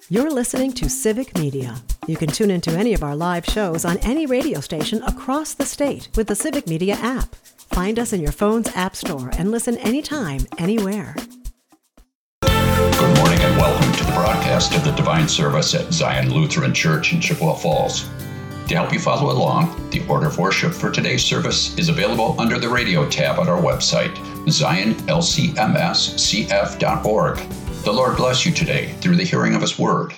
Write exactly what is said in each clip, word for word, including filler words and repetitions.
You're listening to Civic Media. You can tune into any of our live shows on any radio station across the state with the Civic Media app. Find us in your phone's app store and listen anytime, anywhere. Good morning and welcome to the broadcast of the Divine Service at Zion Lutheran Church in Chippewa Falls. To help you follow along, the order of worship for today's service is available under the radio tab on our website, zion l c m s c f dot org. The Lord bless you today through the hearing of His Word.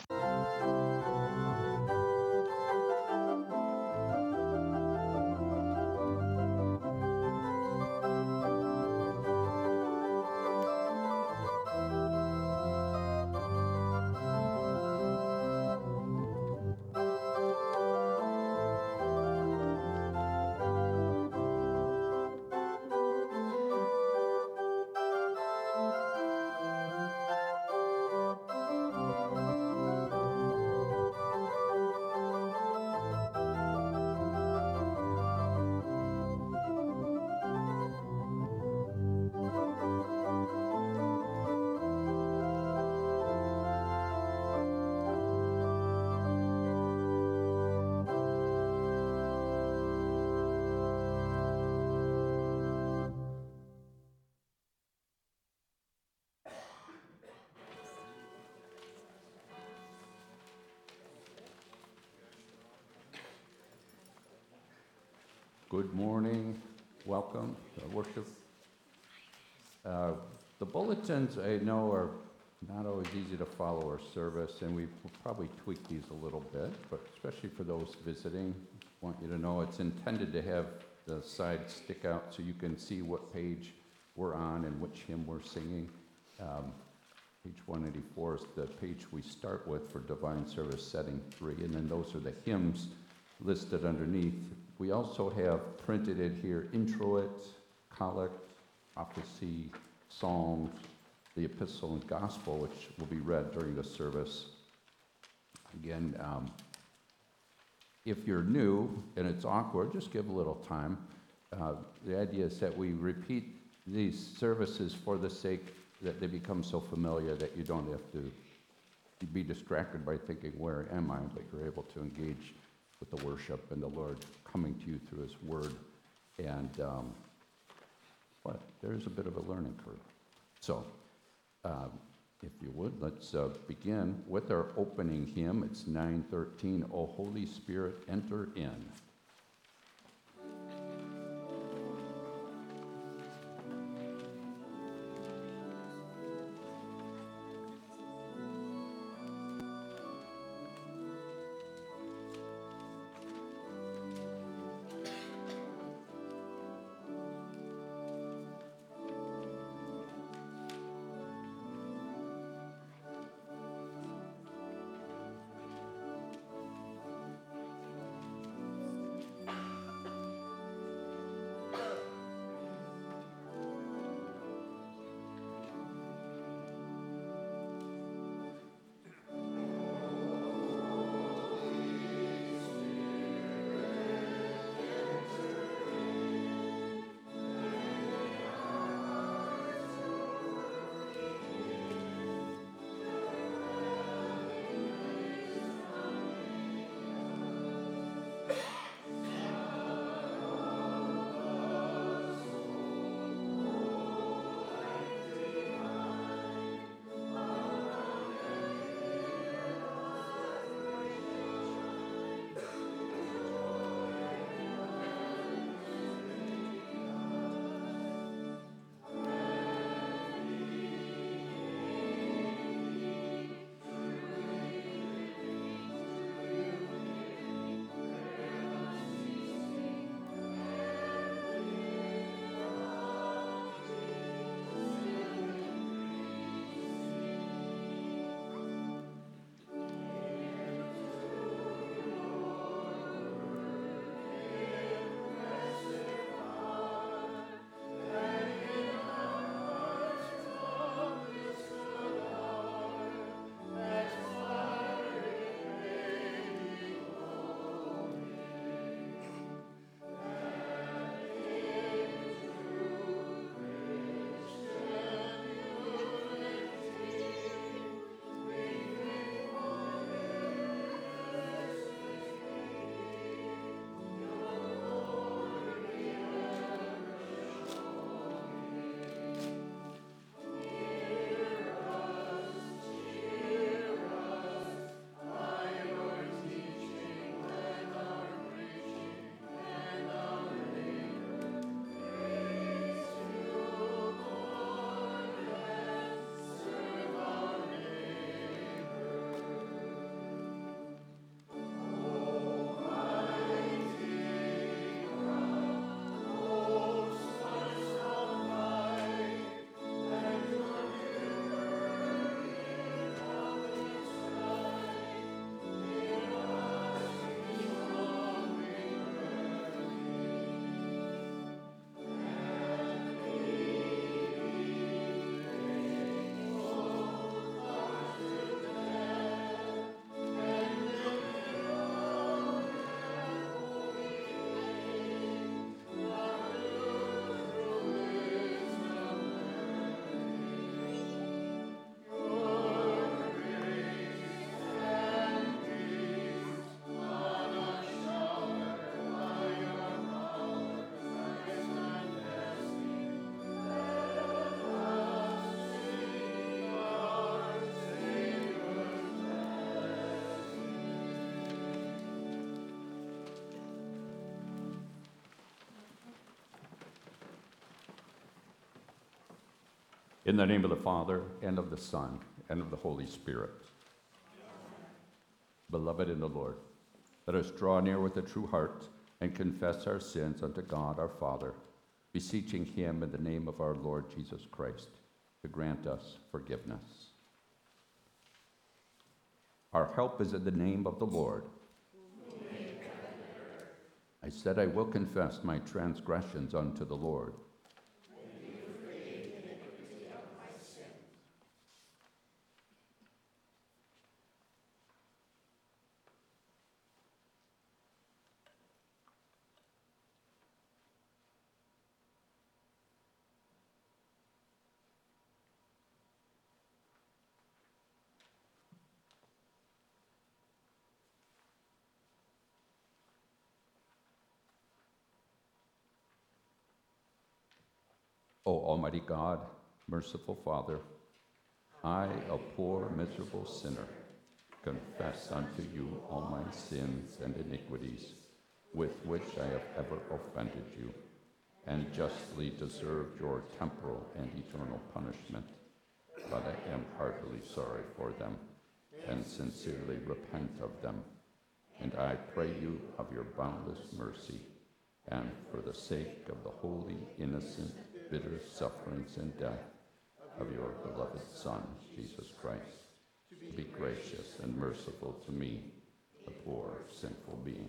Good morning, welcome to worship. Uh, the bulletins I know are not always easy to follow our service, and we will probably tweak these a little bit, but especially for those visiting, I want you to know it's intended to have the sides stick out so you can see what page we're on and which hymn we're singing. Um, page one eighty-four is the page we start with for Divine Service Setting three, and then those are the hymns listed underneath. We also have printed it here, introit, collect, prophecy, psalms, the epistle and gospel, which will be read during the service. Again, um, if you're new and it's awkward, just give a little time. Uh, the idea is that we repeat these services for the sake that they become so familiar that you don't have to be distracted by thinking, where am I? But you're able to engage with the worship and the Lord coming to you through His Word. And um, but there's a bit of a learning curve. So um, if you would, let's uh, begin with our opening hymn. It's nine thirteen, O Holy Spirit, Enter In. In the name of the Father, and of the Son, and of the Holy Spirit. Beloved in the Lord, let us draw near with a true heart and confess our sins unto God our Father, beseeching him in the name of our Lord Jesus Christ to grant us forgiveness. Our help is in the name of the Lord. I said, I will confess my transgressions unto the Lord. O Almighty God, merciful Father, I, a poor, miserable sinner, confess unto you all my sins and iniquities, with which I have ever offended you, and justly deserved your temporal and eternal punishment. But I am heartily sorry for them, and sincerely repent of them. And I pray you of your boundless mercy, and for the sake of the holy, innocent, bitter sufferings and death of your beloved Son, Jesus Christ, to be gracious and merciful to me, the poor, sinful being.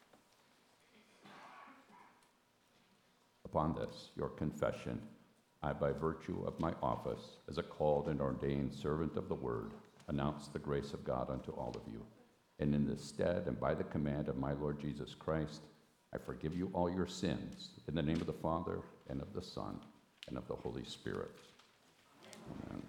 Upon this, your confession, I, by virtue of my office as a called and ordained servant of the Word, announce the grace of God unto all of you. And in this stead and by the command of my Lord Jesus Christ, I forgive you all your sins, in the name of the Father, and of the Son, and of the Holy Spirit. Amen.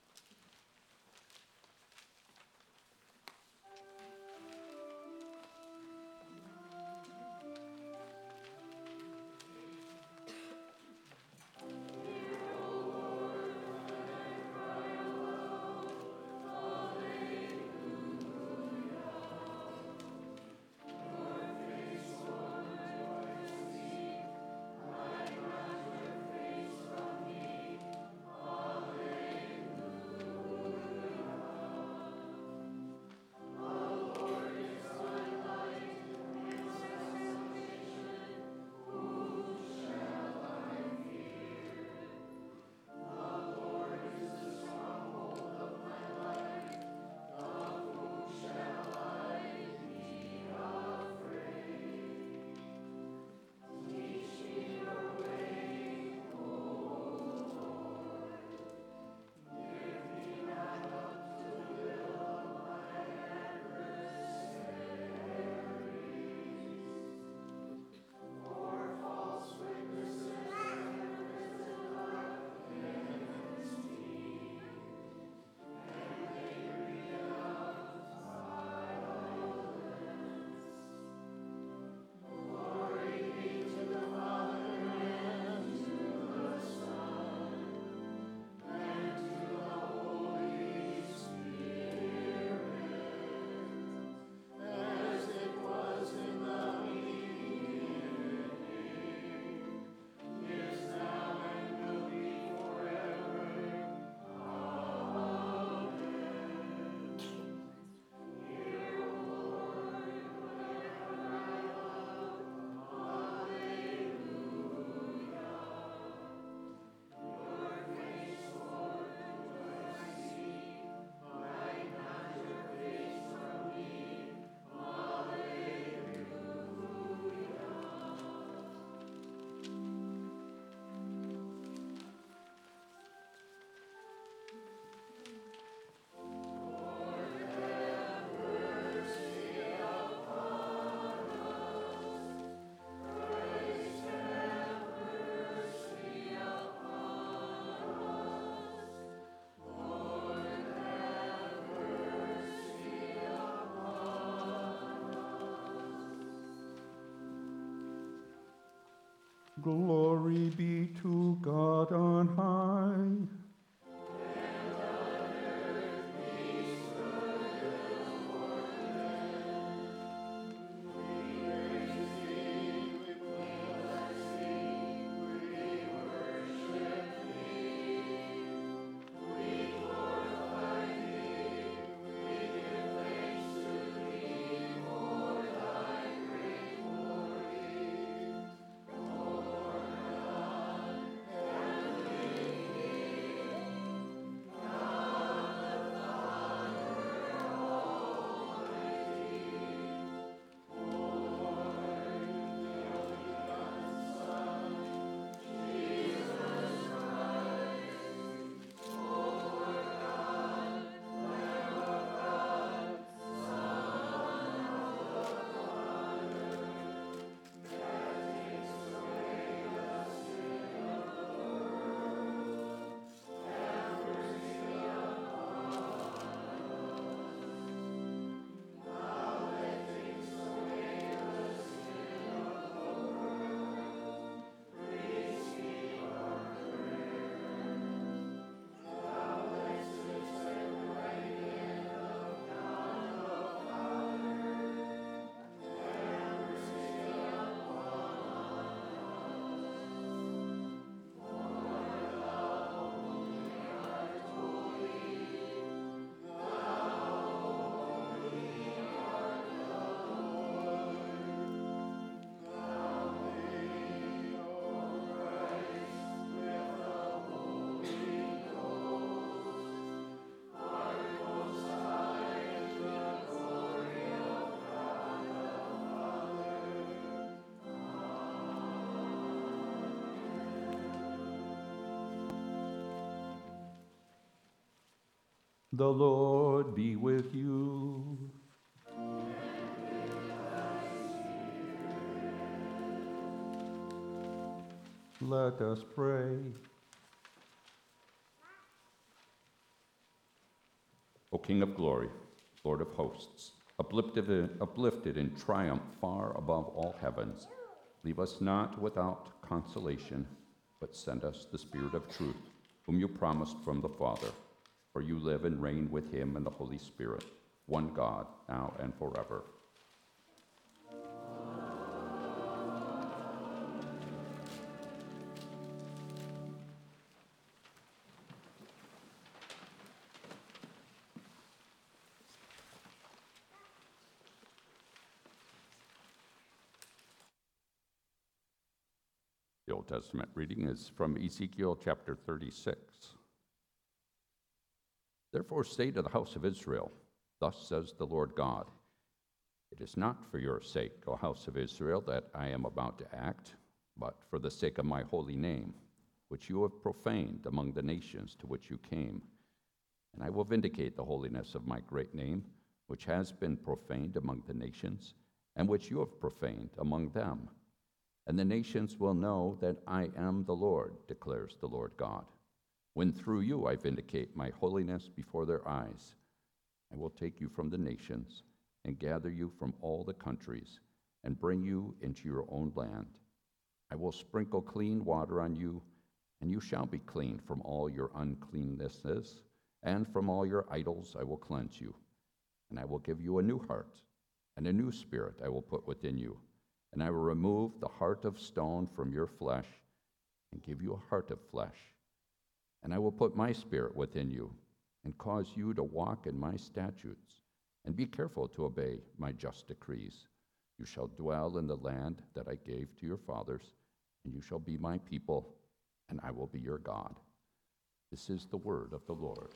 Glory be to God on high. The Lord be with you. Let us pray. O King of glory, Lord of hosts, uplifted, uplifted in triumph far above all heavens, leave us not without consolation, but send us the Spirit of truth, whom you promised from the Father. For you live and reign with him and the Holy Spirit, one God, now and forever. The Old Testament reading is from Ezekiel chapter thirty-six. Therefore say to the house of Israel, thus says the Lord God, it is not for your sake, O house of Israel, that I am about to act, but for the sake of my holy name, which you have profaned among the nations to which you came. And I will vindicate the holiness of my great name, which has been profaned among the nations, and which you have profaned among them. And the nations will know that I am the Lord, declares the Lord God, when through you I vindicate my holiness before their eyes. I will take you from the nations and gather you from all the countries and bring you into your own land. I will sprinkle clean water on you, and you shall be clean from all your uncleannesses, and from all your idols I will cleanse you. And I will give you a new heart, and a new spirit I will put within you. And I will remove the heart of stone from your flesh and give you a heart of flesh. And I will put my spirit within you and cause you to walk in my statutes and be careful to obey my just decrees. You shall dwell in the land that I gave to your fathers, and you shall be my people, and I will be your God. This is the word of the Lord.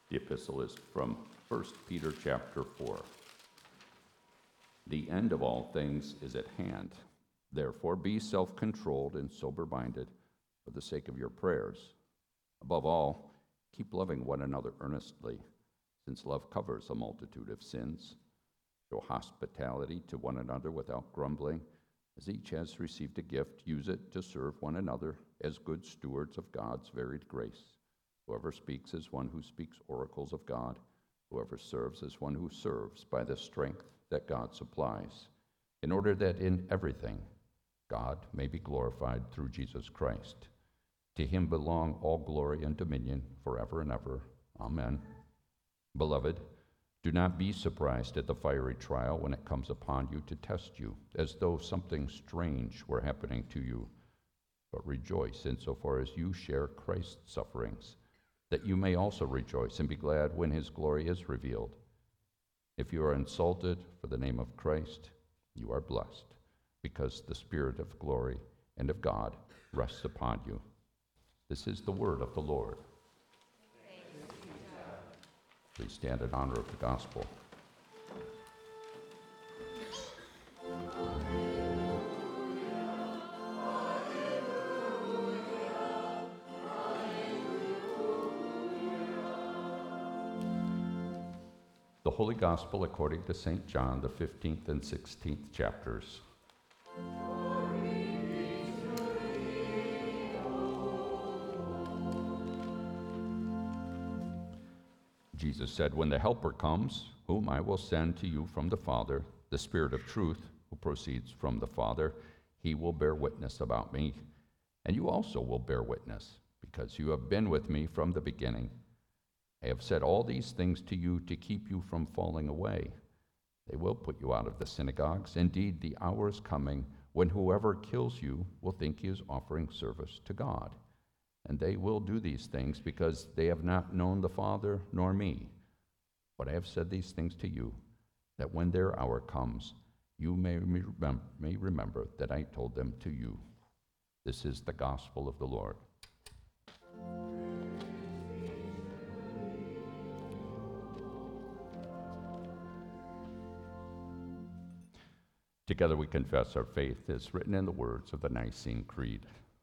The epistle is from First Peter chapter four. The end of all things is at hand. Therefore, be self-controlled and sober-minded for the sake of your prayers. Above all, keep loving one another earnestly, since love covers a multitude of sins. Show hospitality to one another without grumbling. As each has received a gift, use it to serve one another as good stewards of God's varied grace. Whoever speaks is one who speaks oracles of God. Whoever serves is one who serves by the strength that God supplies, in order that in everything God may be glorified through Jesus Christ. To him belong all glory and dominion forever and ever. Amen. Beloved, do not be surprised at the fiery trial when it comes upon you to test you, as though something strange were happening to you. But rejoice insofar as you share Christ's sufferings, that you may also rejoice and be glad when his glory is revealed. If you are insulted for the name of Christ, you are blessed, because the Spirit of glory and of God rests upon you. This is the word of the Lord. Please stand in honor of the gospel. The Holy Gospel according to Saint John, the fifteenth and sixteenth chapters. Jesus said, "When the Helper comes, whom I will send to you from the Father, the Spirit of truth, who proceeds from the Father, he will bear witness about me. And you also will bear witness, because you have been with me from the beginning. I have said all these things to you to keep you from falling away. They will put you out of the synagogues. Indeed, the hour is coming when whoever kills you will think he is offering service to God. And they will do these things because they have not known the Father nor me. But I have said these things to you, that when their hour comes, you may, remem- may remember that I told them to you." This is the gospel of the Lord. Together we confess our faith as written in the words of the Nicene Creed.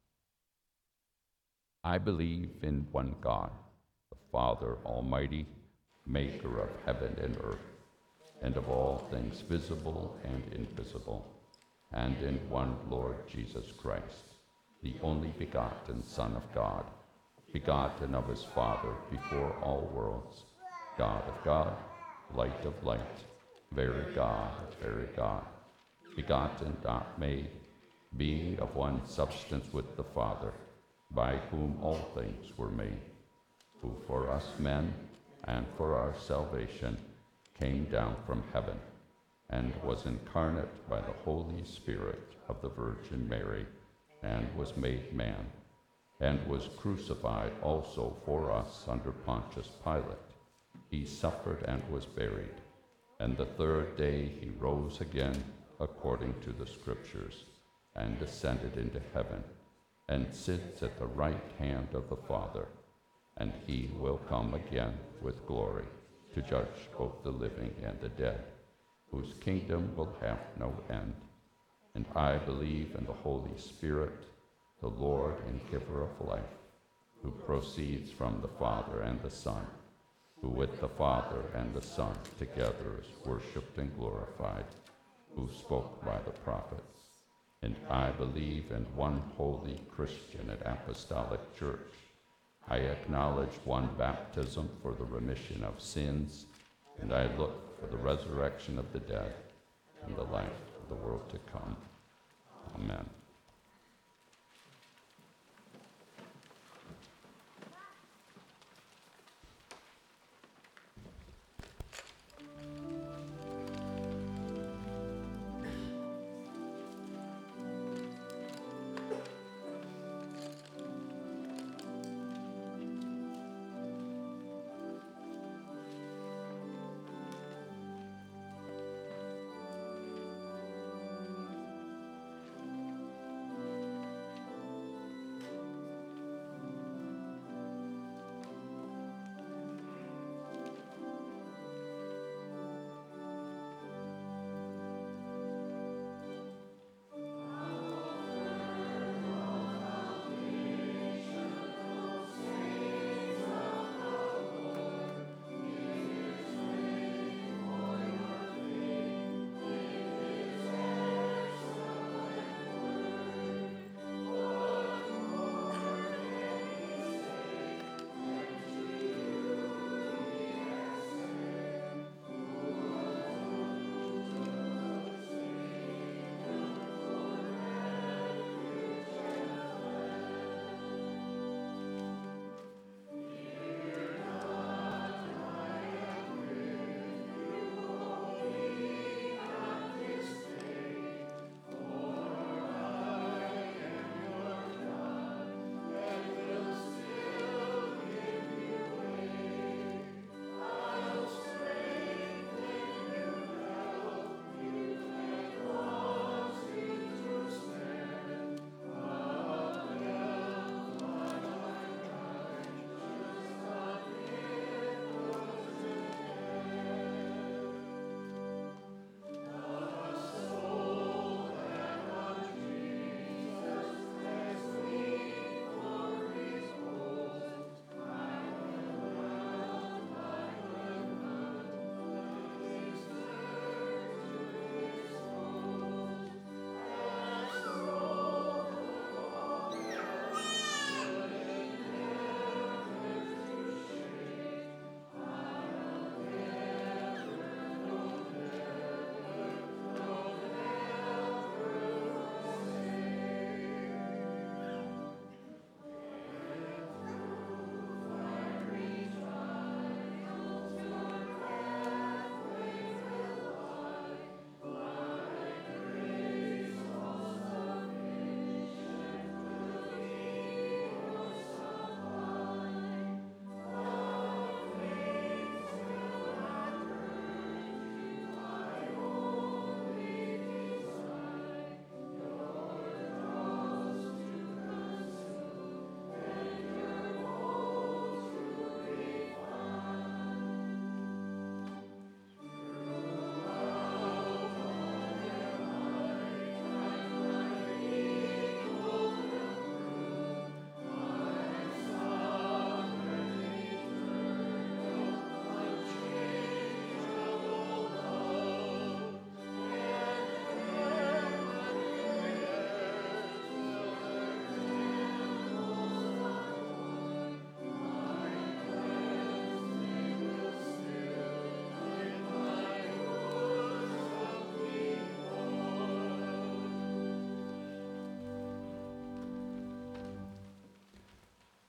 I believe in one God, the Father Almighty, maker of heaven and earth, and of all things visible and invisible, and in one Lord Jesus Christ, the only begotten Son of God, begotten of his Father before all worlds, God of God, light of light, very God of very God, begotten, not made, being of one substance with the Father, by whom all things were made, who for us men and for our salvation came down from heaven, and was incarnate by the Holy Spirit of the Virgin Mary, and was made man, and was crucified also for us under Pontius Pilate. He suffered and was buried, and the third day he rose again according to the Scriptures, and descended into heaven, and sits at the right hand of the Father, and he will come again with glory to judge both the living and the dead, whose kingdom will have no end. And I believe in the Holy Spirit, the Lord and giver of life, who proceeds from the Father and the Son, who with the Father and the Son together is worshipped and glorified, who spoke by the prophets. And I believe in one holy Christian and apostolic church. I acknowledge one baptism for the remission of sins, and I look for the resurrection of the dead and the life of the world to come. Amen.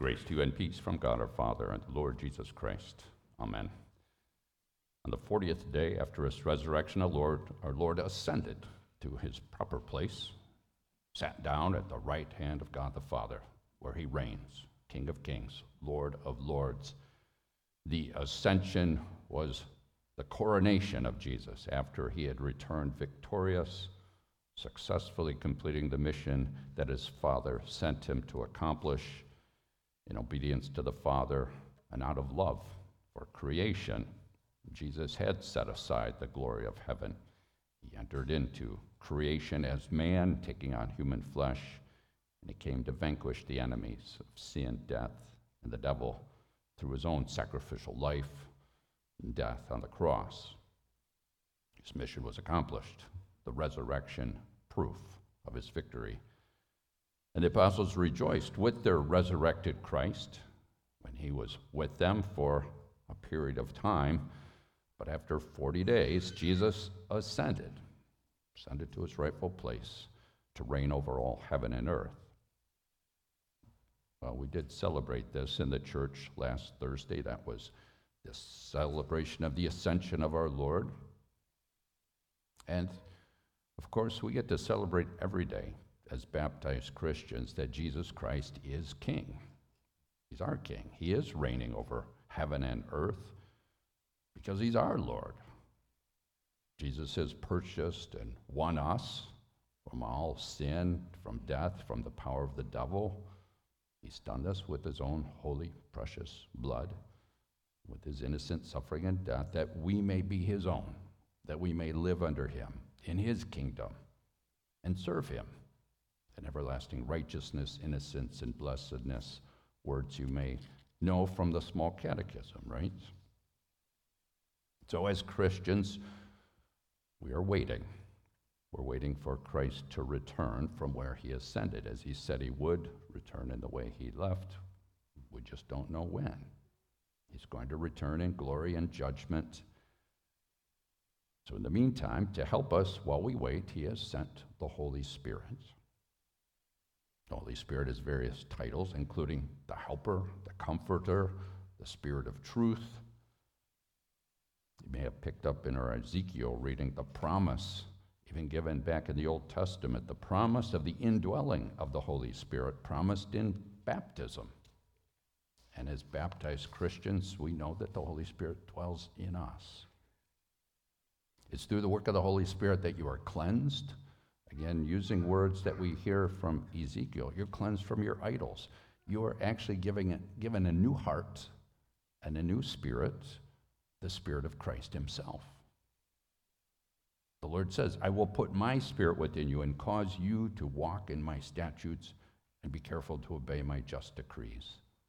Grace to you and peace from God our Father and the Lord Jesus Christ. Amen. On the fortieth day after his resurrection, our Lord, our Lord ascended to his proper place, sat down at the right hand of God the Father, where he reigns, King of kings, Lord of lords. The ascension was the coronation of Jesus after he had returned victorious, successfully completing the mission that his Father sent him to accomplish in obedience to the Father and out of love for creation. Jesus had set aside the glory of heaven. He entered into creation as man, taking on human flesh, and he came to vanquish the enemies of sin, death, and the devil through his own sacrificial life and death on the cross. His mission was accomplished, the resurrection proof of his victory. And the apostles rejoiced with their resurrected Christ when he was with them for a period of time. But after forty days, Jesus ascended, ascended to his rightful place to reign over all heaven and earth. Well, we did celebrate this in the church last Thursday. That was the celebration of the ascension of our Lord. And, of course, we get to celebrate every day as baptized Christians that Jesus Christ is King. He's our King. He is reigning over heaven and earth because he's our Lord. Jesus has purchased and won us from all sin, from death, from the power of the devil. He's done this with his own holy, precious blood, with his innocent suffering and death, that we may be his own, that we may live under him in his kingdom and serve him in everlasting righteousness, innocence, and blessedness, words you may know from the small catechism, right? So as Christians, we are waiting. We're waiting for Christ to return from where he ascended, as he said he would return in the way he left. We just don't know when. He's going to return in glory and judgment. So in the meantime, to help us while we wait, he has sent the Holy Spirit. The Holy Spirit has various titles, including the Helper, the Comforter, the Spirit of Truth. You may have picked up in our Ezekiel reading the promise, even given back in the Old Testament, the promise of the indwelling of the Holy Spirit, promised in baptism. And as baptized Christians, we know that the Holy Spirit dwells in us. It's through the work of the Holy Spirit that you are cleansed. Again, using words that we hear from Ezekiel, you're cleansed from your idols. You are actually giving it, given a new heart and a new spirit, the Spirit of Christ himself. The Lord says, I will put my spirit within you and cause you to walk in my statutes and be careful to obey my just decrees.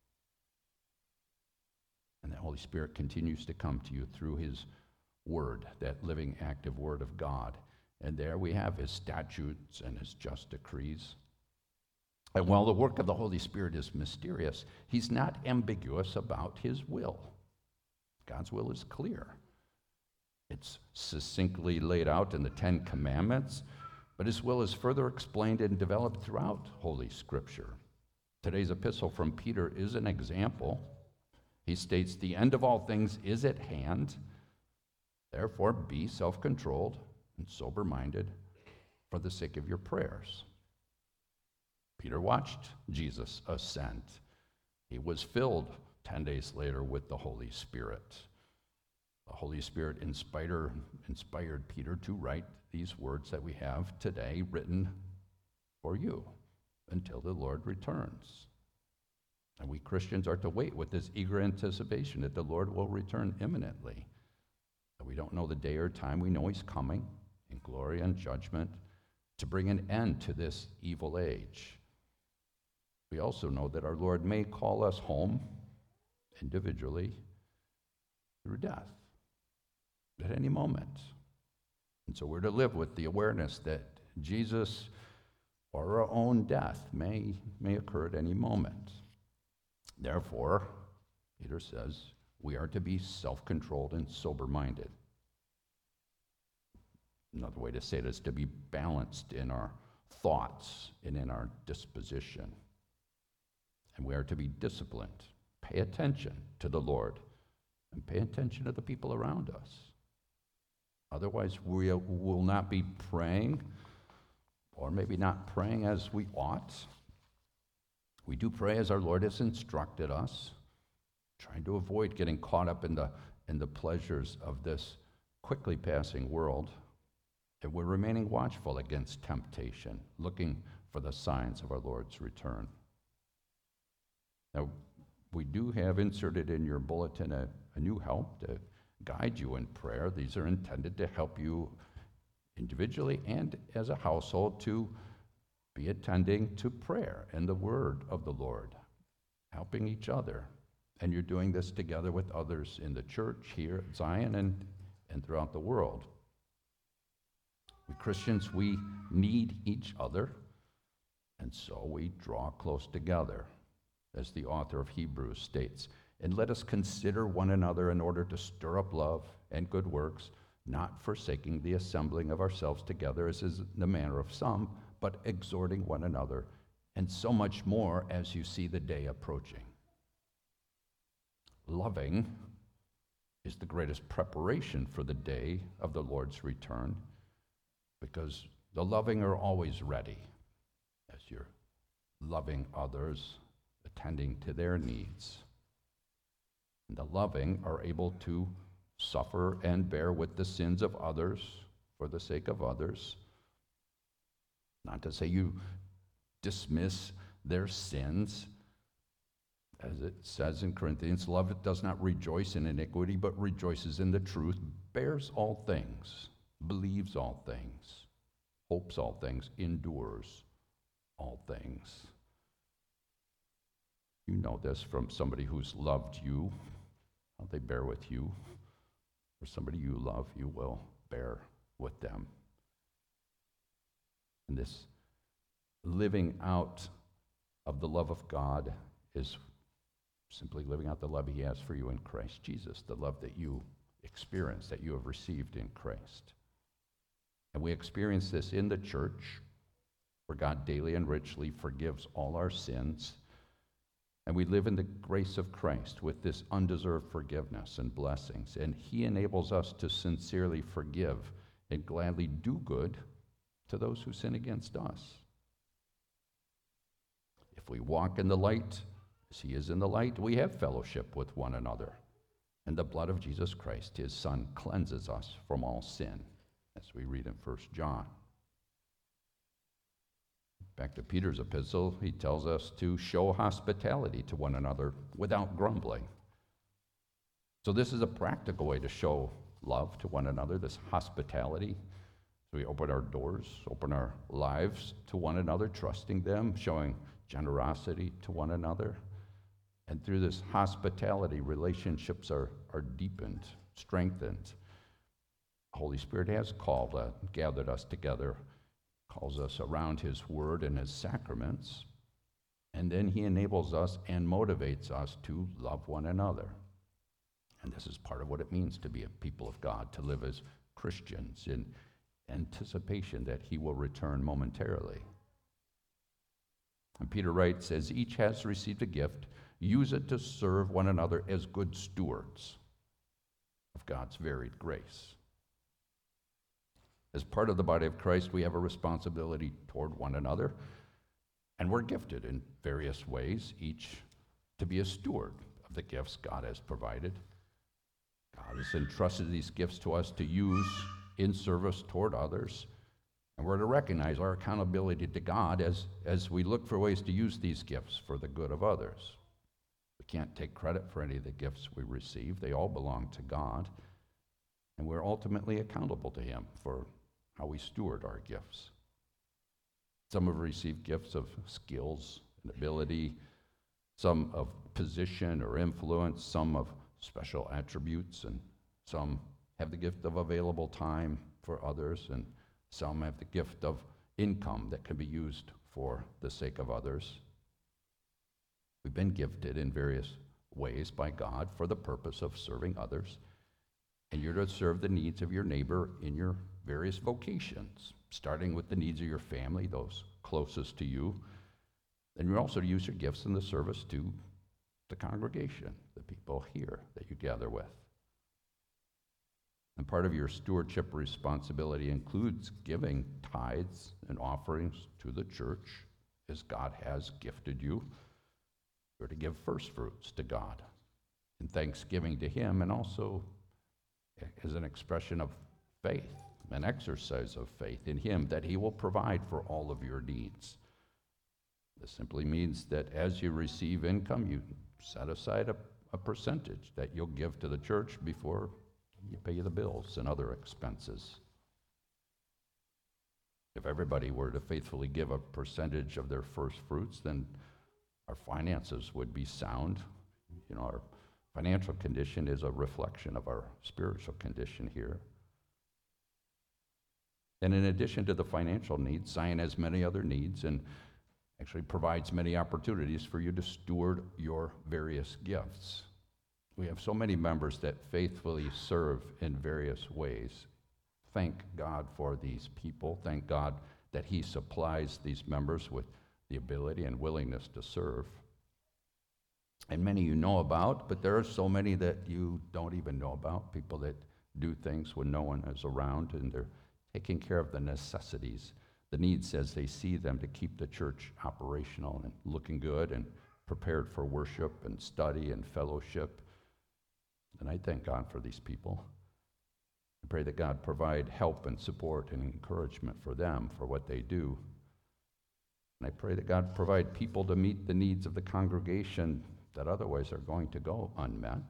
And the Holy Spirit continues to come to you through his word, that living, active word of God. And there we have his statutes and his just decrees. And while the work of the Holy Spirit is mysterious, he's not ambiguous about his will. God's will is clear. It's succinctly laid out in the Ten Commandments, but his will is further explained and developed throughout Holy Scripture. Today's epistle from Peter is an example. He states, the end of all things is at hand. Therefore, be self-controlled and sober-minded for the sake of your prayers. Peter watched Jesus ascend. He was filled ten days later with the Holy Spirit. The Holy Spirit inspired, inspired Peter to write these words that we have today written for you until the Lord returns. And we Christians are to wait with this eager anticipation that the Lord will return imminently. We don't know the day or time. We know he's coming in glory and judgment to bring an end to this evil age. We also know that our Lord may call us home individually through death at any moment. And so we're to live with the awareness that Jesus or our own death may, may occur at any moment. Therefore, Peter says, we are to be self-controlled and sober-minded. Another way to say it is to be balanced in our thoughts and in our disposition. and we are to be disciplined. Pay attention to the Lord and pay attention to the people around us. Otherwise, we will not be praying, or maybe not praying as we ought. We do pray as our Lord has instructed us, trying to avoid getting caught up in the, in the pleasures of this quickly passing world. And we're remaining watchful against temptation, looking for the signs of our Lord's return. Now, we do have inserted in your bulletin a, a new help to guide you in prayer. These are intended to help you individually and as a household to be attending to prayer and the word of the Lord, helping each other. And you're doing this together with others in the church here at Zion and, and throughout the world. We Christians, we need each other, and so we draw close together, as the author of Hebrews states. And let us consider one another in order to stir up love and good works, not forsaking the assembling of ourselves together, as is the manner of some, but exhorting one another, and so much more as you see the day approaching. Loving is the greatest preparation for the day of the Lord's return, because the loving are always ready as you're loving others, attending to their needs. And the loving are able to suffer and bear with the sins of others for the sake of others. Not to say you dismiss their sins. As it says in Corinthians, love does not rejoice in iniquity, but rejoices in the truth, bears all things, believes all things, hopes all things, endures all things. You know this from somebody who's loved you, how they bear with you. For somebody you love, you will bear with them. And this living out of the love of God is simply living out the love he has for you in Christ Jesus, the love that you experience, that you have received in Christ. And we experience this in the church, where God daily and richly forgives all our sins. And we live in the grace of Christ with this undeserved forgiveness and blessings. And he enables us to sincerely forgive and gladly do good to those who sin against us. If we walk in the light, as he is in the light, we have fellowship with one another. And the blood of Jesus Christ, his Son, cleanses us from all sin, as we read in First John. Back to Peter's epistle, he tells us to show hospitality to one another without grumbling. So this is a practical way to show love to one another, this hospitality. So we open our doors, open our lives to one another, trusting them, showing generosity to one another. And through this hospitality, relationships are, are deepened, strengthened. The Holy Spirit has called, uh, gathered us together, calls us around his word and his sacraments, and then he enables us and motivates us to love one another. And this is part of what it means to be a people of God, to live as Christians in anticipation that he will return momentarily. And Peter writes, as each has received a gift, use it to serve one another as good stewards of God's varied grace. As part of the body of Christ, we have a responsibility toward one another, and we're gifted in various ways, each to be a steward of the gifts God has provided. God has entrusted these gifts to us to use in service toward others, and we're to recognize our accountability to God as, as we look for ways to use these gifts for the good of others. We can't take credit for any of the gifts we receive. They all belong to God, and we're ultimately accountable to him for how we steward our gifts. Some have received gifts of skills and ability, some of position or influence, some of special attributes, and some have the gift of available time for others, and some have the gift of income that can be used for the sake of others. We've been gifted in various ways by God for the purpose of serving others, and you're to serve the needs of your neighbor in your various vocations, starting with the needs of your family, those closest to you, And you're also to use your gifts in the service to the congregation, the people here that you gather with. And part of your stewardship responsibility includes giving tithes and offerings to the church as God has gifted you. You're to give first fruits to God in thanksgiving to Him, and also as an expression of faith, an exercise of faith in Him that He will provide for all of your needs. This simply means that as you receive income, you set aside a, a percentage that you'll give to the church before you pay the bills and other expenses. If everybody were to faithfully give a percentage of their first fruits, then our finances would be sound. You know, our financial condition is a reflection of our spiritual condition here. And in addition to the financial needs, Zion has many other needs and actually provides many opportunities for you to steward your various gifts. We have so many members that faithfully serve in various ways. Thank God for these people. Thank God that He supplies these members with the ability and willingness to serve. And many you know about, but there are so many that you don't even know about, people that do things when no one is around, and they're taking care of the necessities, the needs as they see them to keep the church operational and looking good and prepared for worship and study and fellowship. And I thank God for these people. I pray that God provide help and support and encouragement for them for what they do. And I pray that God provide people to meet the needs of the congregation that otherwise are going to go unmet.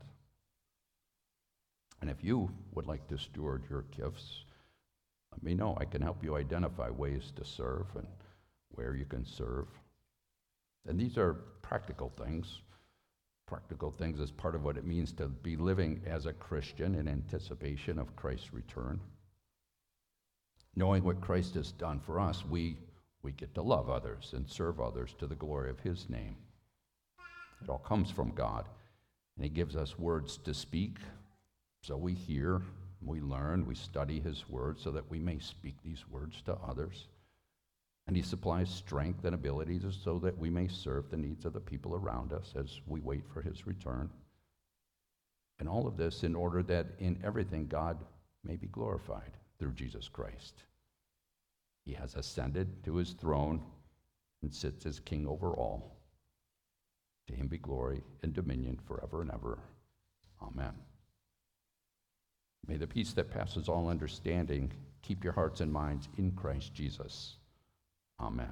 And if you would like to steward your gifts, let me know. I can help you identify ways to serve and where you can serve. And these are practical things. Practical things as part of what it means to be living as a Christian in anticipation of Christ's return. Knowing what Christ has done for us, we, we get to love others and serve others to the glory of His name. It all comes from God, and He gives us words to speak. So we hear, we learn, we study His word so that we may speak these words to others. And He supplies strength and abilities so that we may serve the needs of the people around us as we wait for His return. And all of this in order that in everything God may be glorified through Jesus Christ. He has ascended to His throne and sits as King over all. To Him be glory and dominion forever and ever. Amen. May the peace that passes all understanding keep your hearts and minds in Christ Jesus. Amen.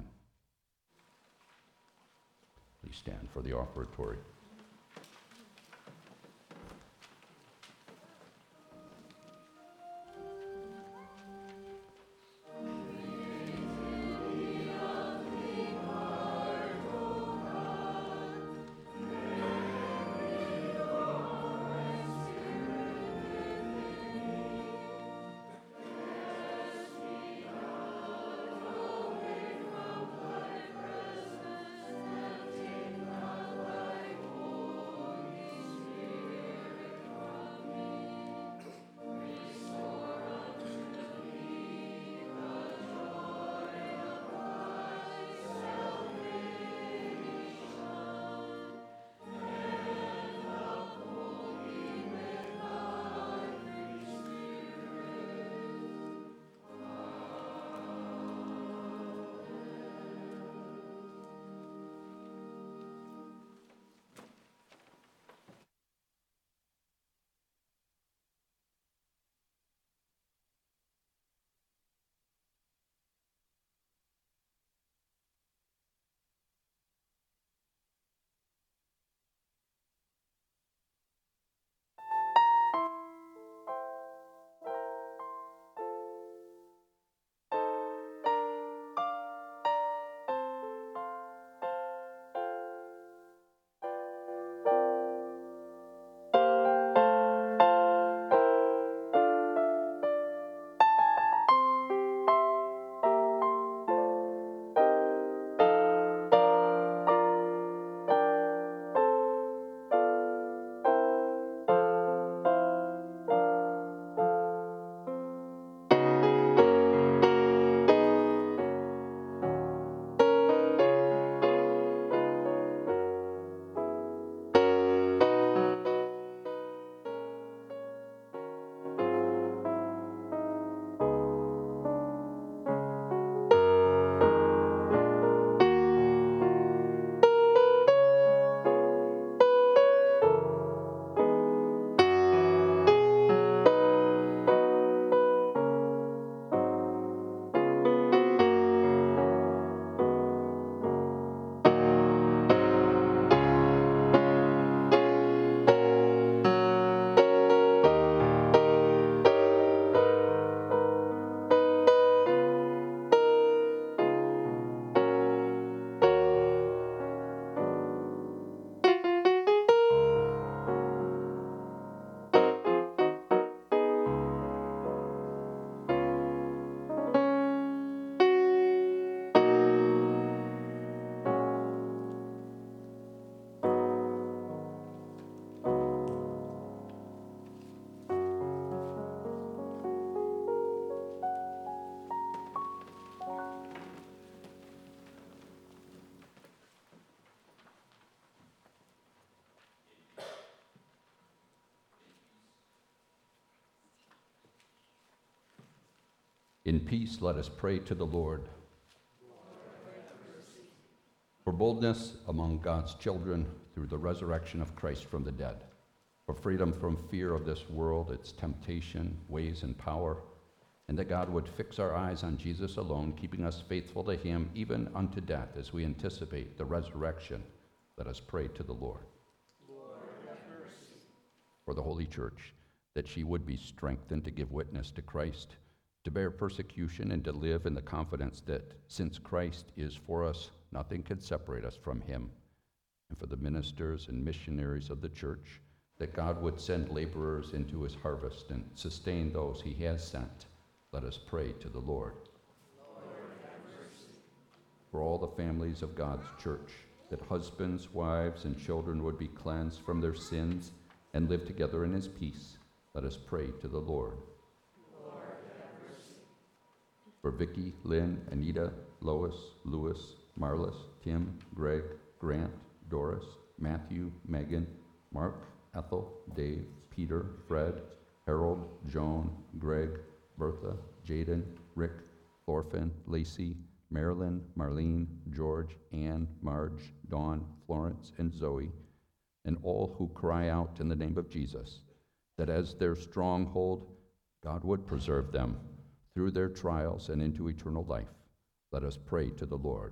Please stand for the offertory. In peace, let us pray to the Lord. For boldness among God's children through the resurrection of Christ from the dead. For freedom from fear of this world, its temptation, ways, and power. And that God would fix our eyes on Jesus alone, keeping us faithful to him even unto death as we anticipate the resurrection. Let us pray to the Lord. Lord, have mercy. For the Holy Church, that she would be strengthened to give witness to Christ, to bear persecution, and to live in the confidence that since Christ is for us, nothing can separate us from him. And for the ministers and missionaries of the church, that God would send laborers into his harvest and sustain those he has sent. Let us pray to the Lord. Lord, have mercy. For all the families of God's church, that husbands, wives, and children would be cleansed from their sins and live together in his peace. Let us pray to the Lord. Lord, have mercy. For Vicky, Lynn, Anita, Lois, Louis, Marlis, Tim, Greg, Grant, Doris, Matthew, Megan, Mark, Ethel, Dave, Peter, Fred, Harold, Joan, Greg, Bertha, Jaden, Rick, Thorfinn, Lacey, Marilyn, Marlene, George, Ann, Marge, Dawn, Florence, and Zoe, and all who cry out in the name of Jesus, that as their stronghold, God would preserve them through their trials and into eternal life. Let us pray to the Lord.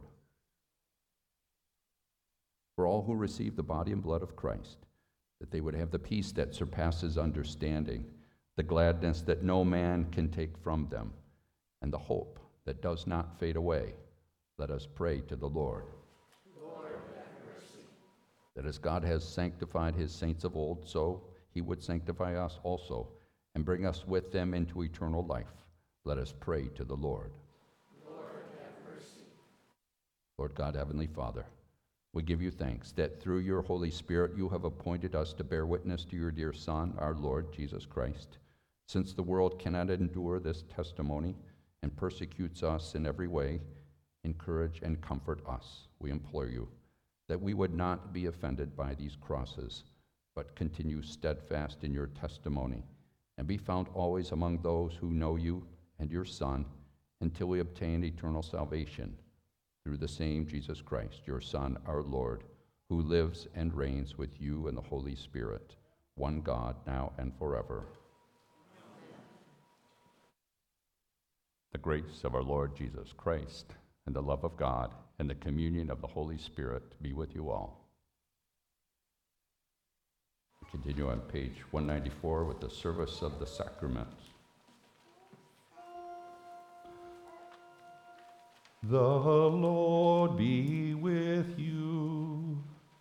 For all who receive the body and blood of Christ, that they would have the peace that surpasses understanding, the gladness that no man can take from them, and the hope that does not fade away. Let us pray to the Lord. Lord, have mercy. That as God has sanctified his saints of old, so he would sanctify us also, and bring us with them into eternal life. Let us pray to the Lord. Lord, have mercy. Lord God, Heavenly Father, we give you thanks that through your Holy Spirit you have appointed us to bear witness to your dear Son, our Lord Jesus Christ. Since the world cannot endure this testimony and persecutes us in every way, encourage and comfort us, we implore you, that we would not be offended by these crosses, but continue steadfast in your testimony, and be found always among those who know you and your Son, until we obtain eternal salvation, through the same Jesus Christ, your Son, our Lord, who lives and reigns with you in the Holy Spirit, one God, now and forever. The grace of our Lord Jesus Christ, and the love of God, and the communion of the Holy Spirit be with you all. Continue on page one ninety-four with the service of the sacraments. The Lord be with you.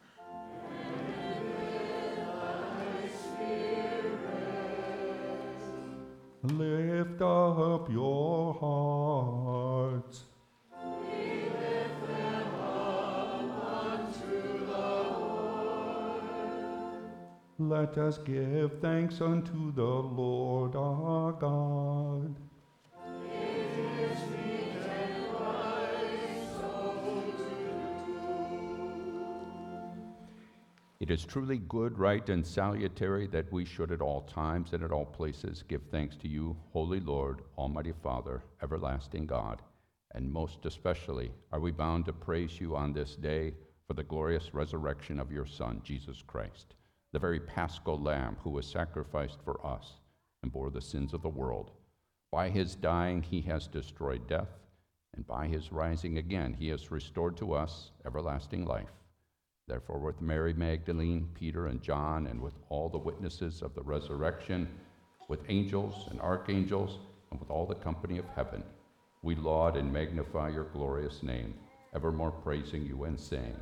Lift up your hearts. We lift them up unto the Lord. Let us give thanks unto the Lord our God. It is meet and right so to do. It is truly good, right, and salutary that we should at all times and at all places give thanks to you, Holy Lord, Almighty Father, everlasting God, and most especially are we bound to praise you on this day for the glorious resurrection of your Son, Jesus Christ, the very Paschal Lamb who was sacrificed for us and bore the sins of the world. By his dying he has destroyed death, and by his rising again he has restored to us everlasting life. Therefore, with Mary Magdalene, Peter, and John, and with all the witnesses of the resurrection, with angels and archangels, and with all the company of heaven, we laud and magnify your glorious name, evermore praising you and saying,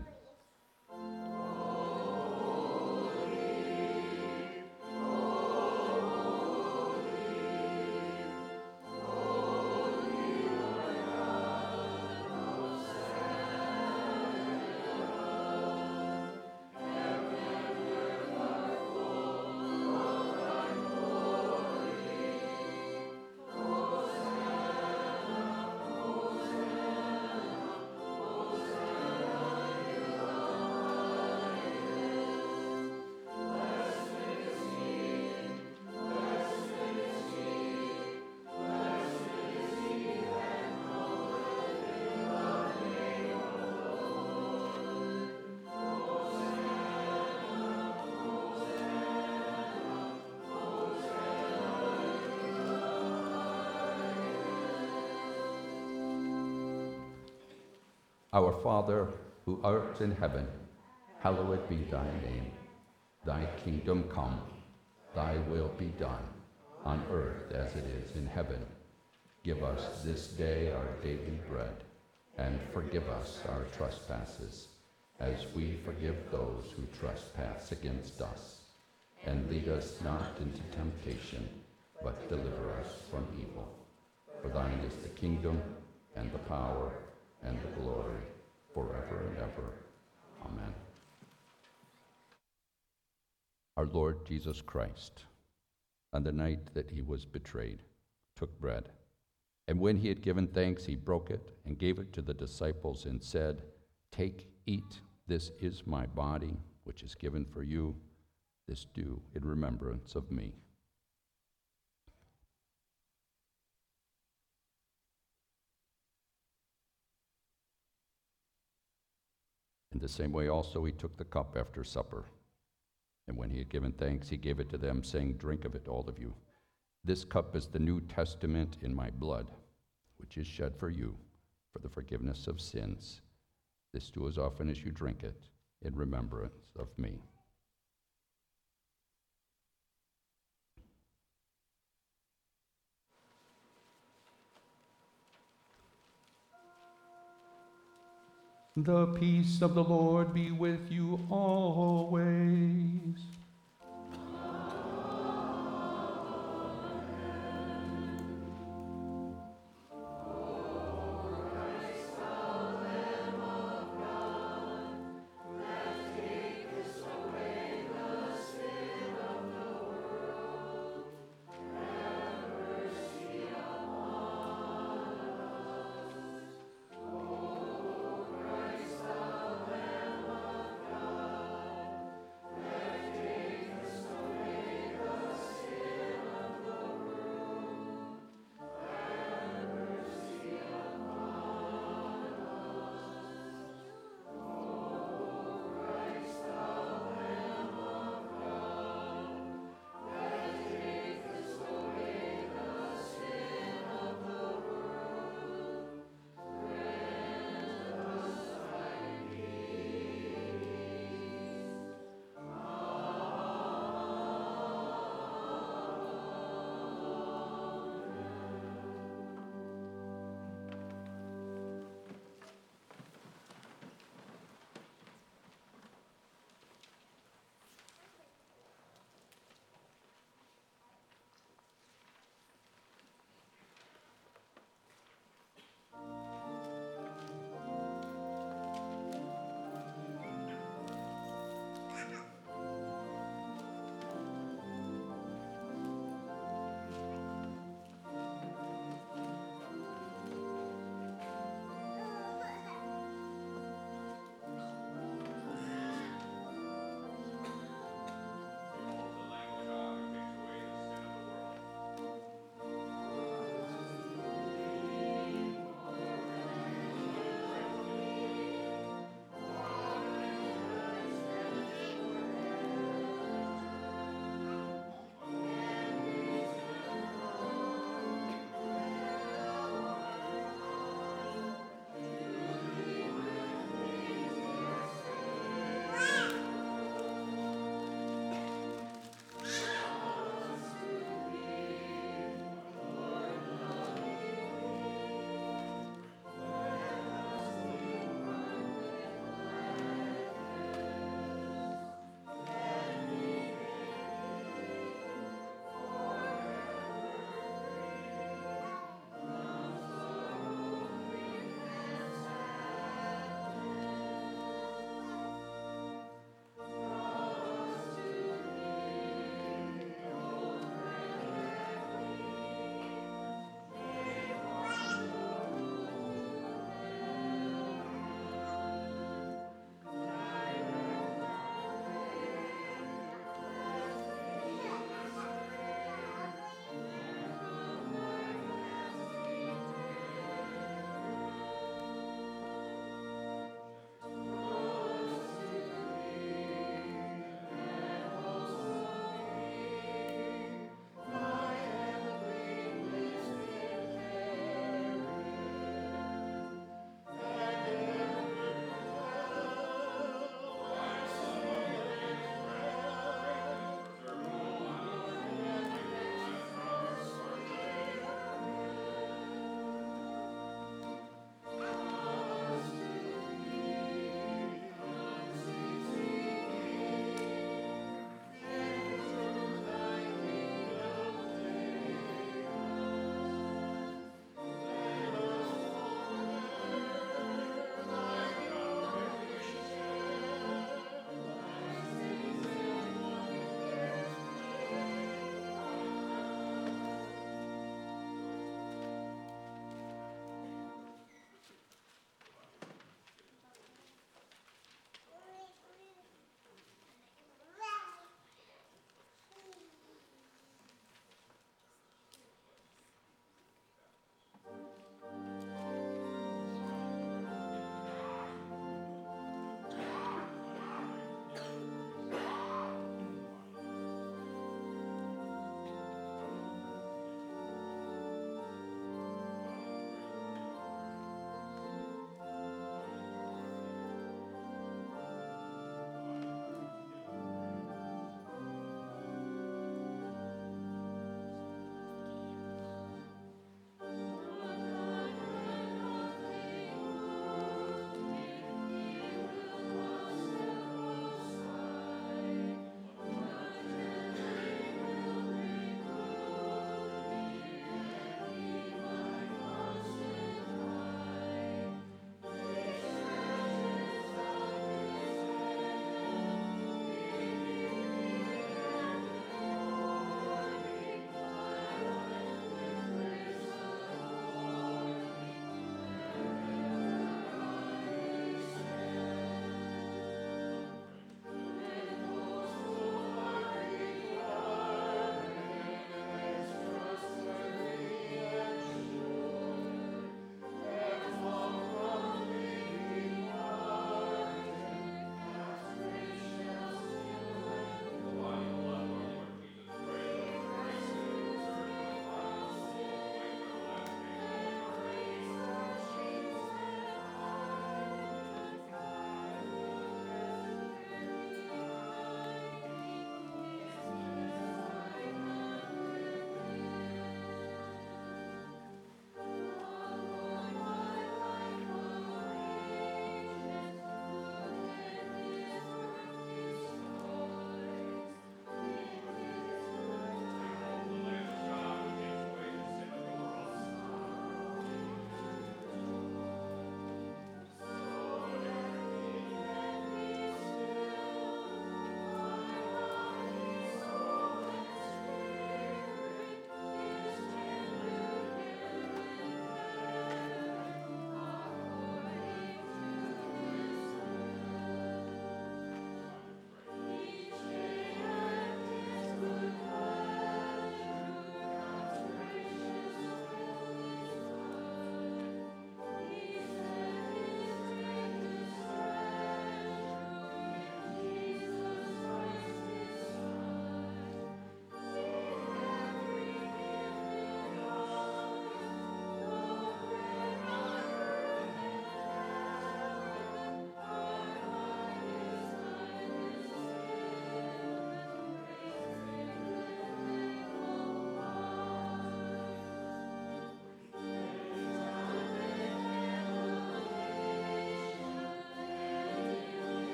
Our Father, who art in heaven, hallowed be thy name. Thy kingdom come, thy will be done, on earth as it is in heaven. Give us this day our daily bread, and forgive us our trespasses, as we forgive those who trespass against us. And lead us not into temptation, but deliver us from evil. For thine is the kingdom, and the power, and the glory, forever and ever. Amen. Our Lord Jesus Christ, on the night that he was betrayed, took bread. And when he had given thanks, he broke it and gave it to the disciples and said, "Take, eat, this is my body, which is given for you. This do in remembrance of me." In the same way also he took the cup after supper. And when he had given thanks, he gave it to them, saying, "Drink of it, all of you. This cup is the New Testament in my blood, which is shed for you for the forgiveness of sins. This do as often as you drink it in remembrance of me." The peace of the Lord be with you always. Take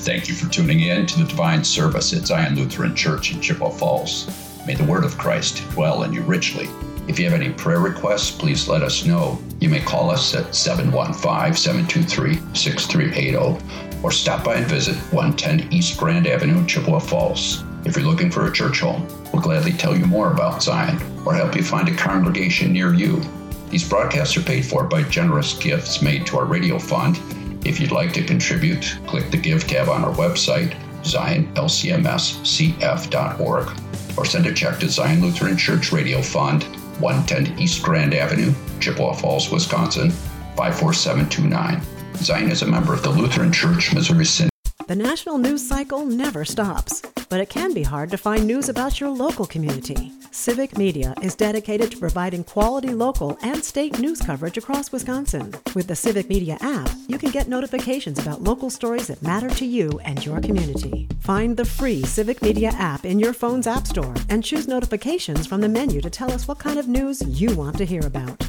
Thank you for tuning in to the Divine Service at Zion Lutheran Church in Chippewa Falls. May the word of Christ dwell in you richly. If you have any prayer requests, please let us know. You may call us at seven one five, seven two three, six three eight zero or stop by and visit one ten East Grand Avenue, Chippewa Falls. If you're looking for a church home, we'll gladly tell you more about Zion or help you find a congregation near you. These broadcasts are paid for by generous gifts made to our radio fund. If you'd like to contribute, click the Give tab on our website, zion l c m s c f dot org, or send a check to Zion Lutheran Church Radio Fund, one ten East Grand Avenue, Chippewa Falls, Wisconsin, five four seven two nine. Zion is a member of the Lutheran Church Missouri Synod. The national news cycle never stops, but it can be hard to find news about your local community. Civic Media is dedicated to providing quality local and state news coverage across Wisconsin. With the Civic Media app, you can get notifications about local stories that matter to you and your community. Find the free Civic Media app in your phone's app store and choose notifications from the menu to tell us what kind of news you want to hear about.